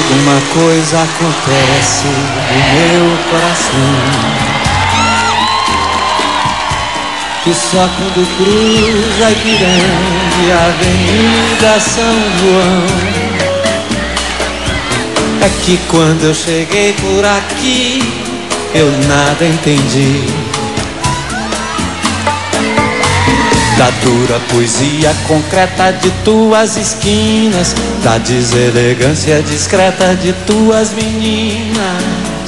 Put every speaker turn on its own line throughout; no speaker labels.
Alguma coisa acontece no meu coração, que só quando cruza Ipiranga e a Avenida São João, é que quando eu cheguei por aqui eu nada entendi da dura poesia concreta de tuas esquinas, da deselegância discreta de tuas meninas.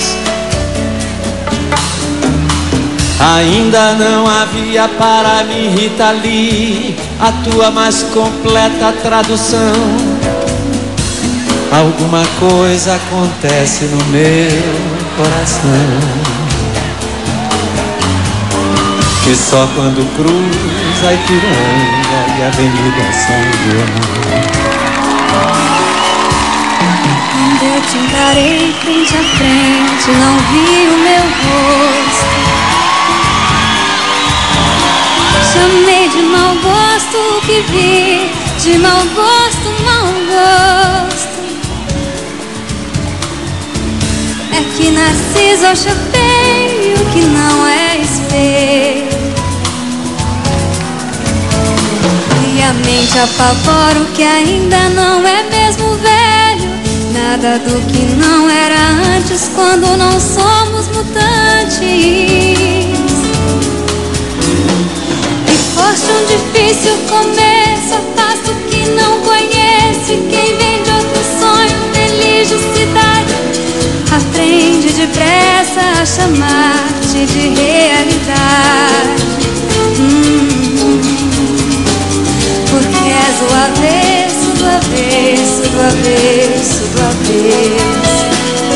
Ainda não havia para mim, Rita Lee, a tua mais completa tradução. Alguma coisa acontece no meu coração, que só quando cruza Ipiranga e a Avenida São João.
Quando eu te encarei frente a frente, não vi o meu rosto. Chamei de mau gosto o que vi, de mau gosto, mau gosto. É que Narciso acha feio o que não é espelho, e a mente apavora o que ainda não é mesmo velho. Nada do que não era antes quando não somos mutantes. E foste um difícil começo, afasta o que não conhece. Quem vem de outro sonho, felicidade, aprende depressa a chamar-te de realidade. Porque és o avesso do avesso do avesso do avesso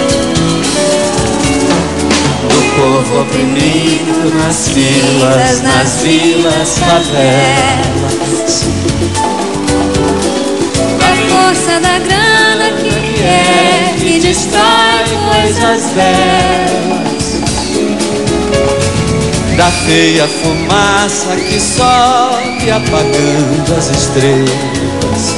Do povo oprimido nas filas, nas vilas, favelas,
da força da grana que é e destrói coisas belas,
da feia fumaça que sobe apagando as estrelas.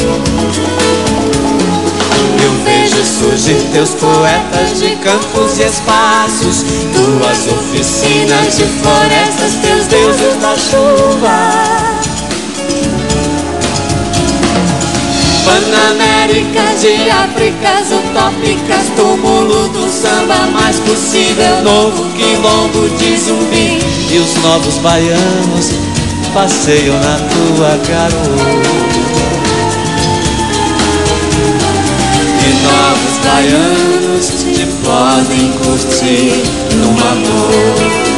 Eu vejo surgir teus poetas de campos e espaços, tuas oficinas de florestas, teus deuses da chuva. Panaméricas de Áfricas utópicas, túmulo do samba mais possível, novo quilombo de Zumbi, e os novos baianos passeiam na tua garoa. E novos baianos te podem curtir num amor.